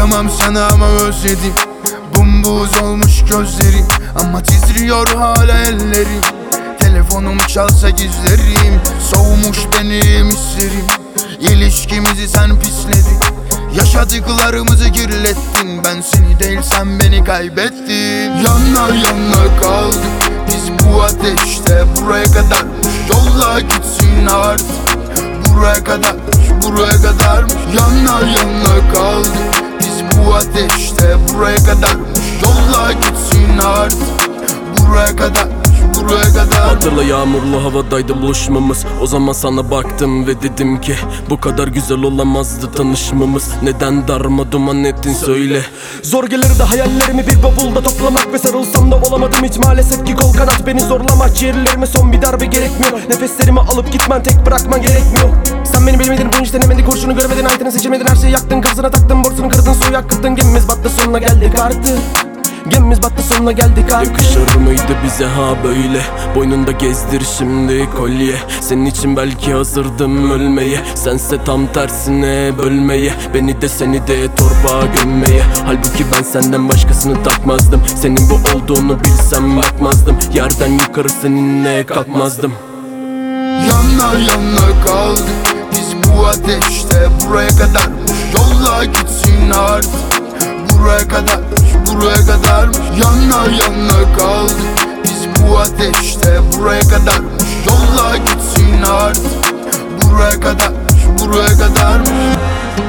Kıyamam sana ama özledim. Bumbuz olmuş gözlerim ama titriyor hala ellerim. Telefonum çalsa gizlerim, soğumuş benim hislerim. İlişkimizi sen pisledin, yaşadıklarımızı kirlettin. Ben seni değil sen beni kaybettin. Yana yana kaldık biz bu ateşte, buraya kadarmış, yolla gitsin artık. Buraya kadarmış, buraya kadarmış. Yana yana kaldık biz bu ateşte, buraya kadarmış, yolla gitsin artık. Buraya kadarmış, buraya kadar. Hatırla, yağmurlu havadaydı buluşmamız. O zaman sana baktım ve dedim ki bu kadar güzel olamazdı tanışmamız. Neden darma duman ettin söyle. Zor gelirdi hayallerimi bir bavulda toplamak ve sarılsam da olamadım hiç maalesef ki. Kol kanat beni zorlama, ciğerlerime son bir darbe gerekmiyor. Nefeslerimi alıp gitmen, tek bırakman gerekmiyor. Sen beni bilmedin, bunu hiç denemedin, kurşunu görmedin, ayetini seçemedin. Her şeyi yaktın, kafasına taktın, borsunu kırdın, suyu akıttın. Gemimiz battı, sonuna geldik artık. Gemimiz battı, sonuna geldik artık. Yakışır mıydı bize ha böyle? Boynunda gezdir şimdi kolye. Senin için belki hazırdım ölmeye, sense tam tersine bölmeye. Beni de seni de torbağa gömmeye. Halbuki ben senden başkasını takmazdım. Senin bu olduğunu bilsem bakmazdım. Yerden yukarı seninle kalkmazdım. Yana yana kaldık biz bu ateşte, buraya kadarmış, yolla gitsin artık. Buraya kadarmış, buraya kadarmış. Yana yana kaldık biz bu ateşte, buraya kadarmış, yolla gitsin artık. Buraya kadarmış, buraya kadarmış.